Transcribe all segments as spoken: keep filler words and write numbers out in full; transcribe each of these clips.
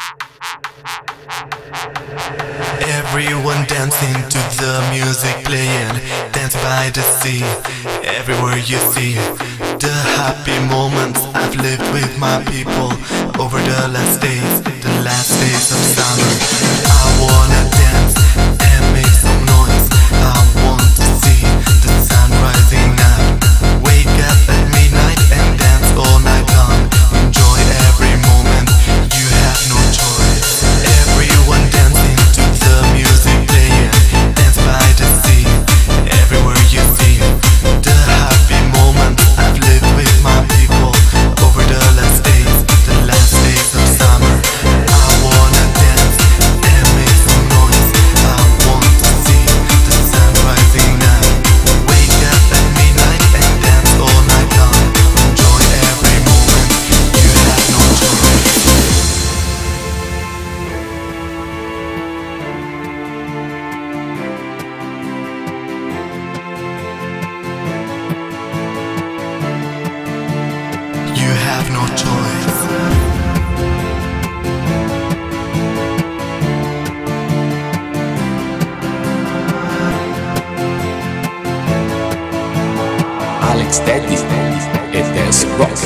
Everyone dancing to the music playing, dance by the sea, everywhere you see the happy moments I've lived with my people over the last days, the last days of summer. I wanna dance and make some noise. I want to see the sun rising up, wake up at midnight and dance all night long. Enjoy every moment, you have no choice. Everyone dancing to the music playing, dance by the sea, everywhere you see the happy moments I've lived with my people over the last days, the last days of summer. I wanna dance and make some noise. I want to see the sun rising up, wake up at midnight and dance all night long. Enjoy every moment, you have no choice. You have no choice. Alex Teddy e Dance Rock.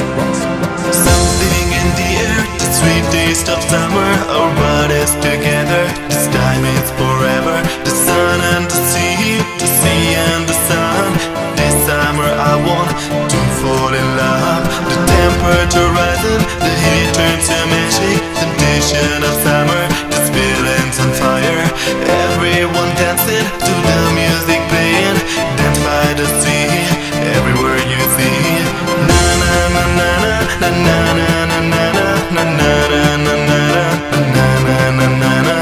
Something in the air, the sweet taste of summer. Our bodies together, this time it's forever. The sun and the sea, the sea and the sun. This summer I want to fall in love. The temperature rising, the heat turns to magic. Condition of summer, this feeling's on fire. Everyone dancing to the music playing, dance by the sea, everywhere you see. Na na na na na na na na na na na na na na na na na na.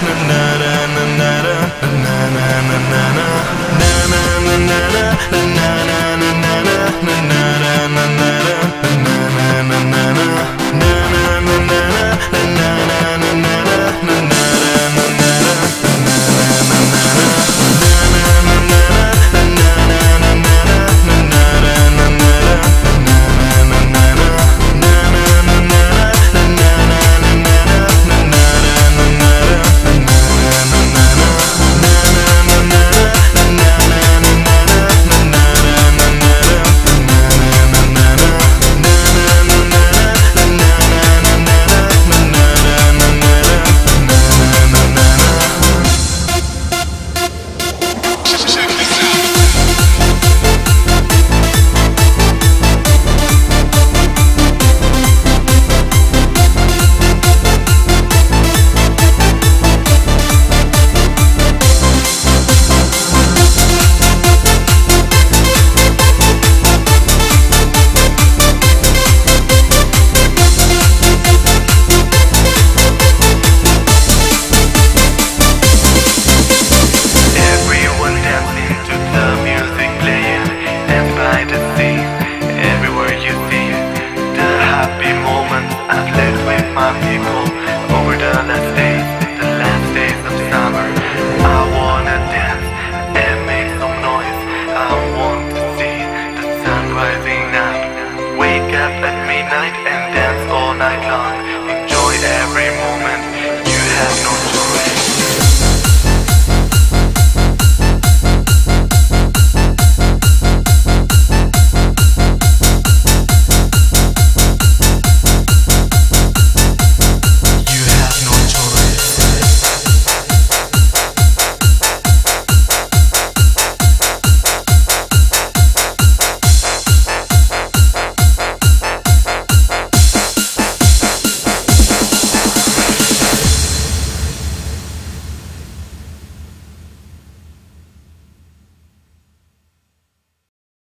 Na na na na na na na na na na na na na na.